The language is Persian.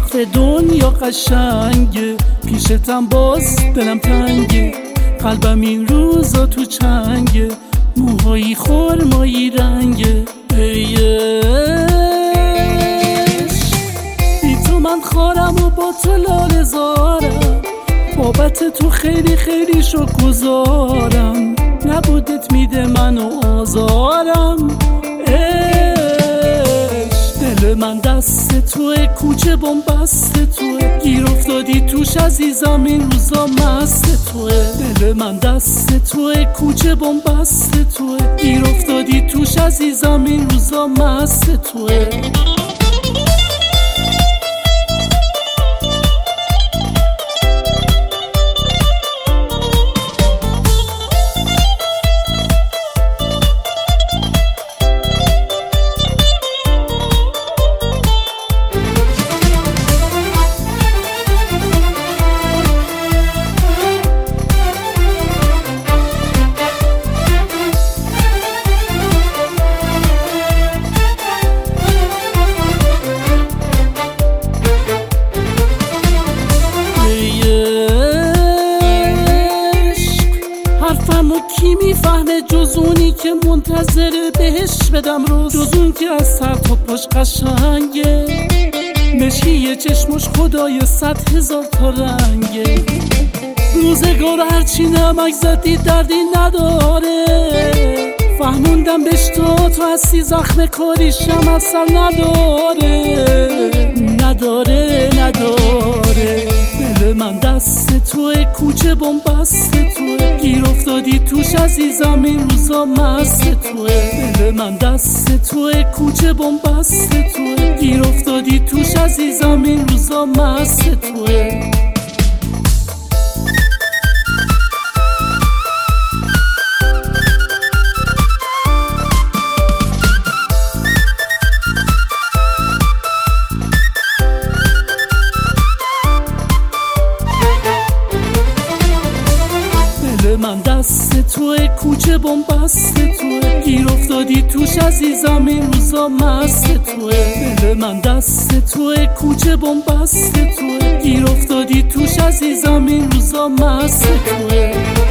آخه دنیا قشنگه، پیشتم باز دلم تنگه، قلبم این روزا تو چنگه، موهایی خرمایی رنگه. ای عشق بی تو من خارم و با تو لاله زارم، بابت تو خیلی خیلی شکرگزارم، نبودت میده منو آزارم. دل من دست توه، کوچه بنبست توه، گیر افتادی توش عزیزم این روزا مست توه. دل من دست توه، کوچه بنبست توه، گیر افتادی توش عزیزم این روزا مست توه. حرفمو کی میفهمه جز اونی که منتظره بهش بدم روز، جز اون که از سر تا پاش قشنگه، مشکی چشمش خدای 100,000 تا رنگه. روزگار هرچی نمک زدی دردی نداره، فهموندم بهش تو هستی زخم کاریشم اصلا نداره. دل من دست توه، کوچه بنبست توه، گیر افتادی توش عزیزم این روزا مست توه. دل من دست توه، کوچه بنبست توه، گیر افتادی توش عزیزم این روزا مست توه. من دست توه، کوچه بنبست توه، گیر افتادی توش عزیزم این روزا مست توه. دل من دست توه، کوچه بنبست توه، گیر افتادی توش عزیزم این روزا مست توه.